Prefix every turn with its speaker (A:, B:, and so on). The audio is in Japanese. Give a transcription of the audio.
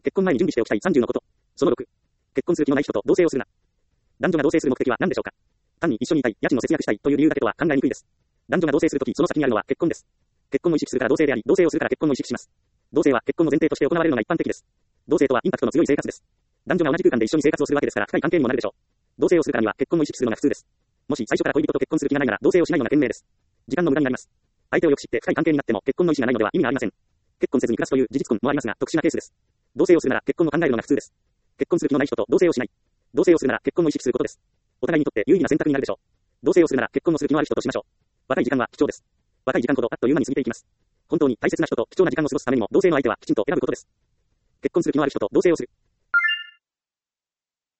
A: 結婚前に準備しておきたい30のこと。その6。結婚する気のない人と同棲をするな。男女が同棲する目的は何でしょうか。単に一緒にいたい、家賃を節約したいという理由だけとは考えにくいです。男女が同棲するとき、その先にあるのは結婚です。結婚を意識するから同棲であり、同棲をするから結婚を意識します。同棲は結婚の前提として行われるのが一般的です。同棲とはインパクトの強い生活です。男女が同じ空間で一緒に生活をするわけですから深い関係にもなるでしょう。同棲をするからには結婚を意識するのが普通です。もし最初から恋人と結婚する気がないなら同棲をしないのが賢明です。時間の無駄になります。相手をよく知って深い関係になっても結婚の意思がないのでは意味がありません。結婚せずに暮らすという事実婚もありますが特殊なケースです。同棲をするなら結婚を考えるのが普通です。結婚する気のない人と同棲をしない。同棲をするなら結婚を意識することです。お互いにとって有意義な選択になるでしょう。同棲をするなら結婚をする気のある人としましょう。若い時間は貴重です。若い時間ほどあっという間に過ぎていきます。本当に大切な人と貴重な時間を過ごすためにも同棲の相手はきちんと選ぶことです。結婚する気のある人と同棲をする。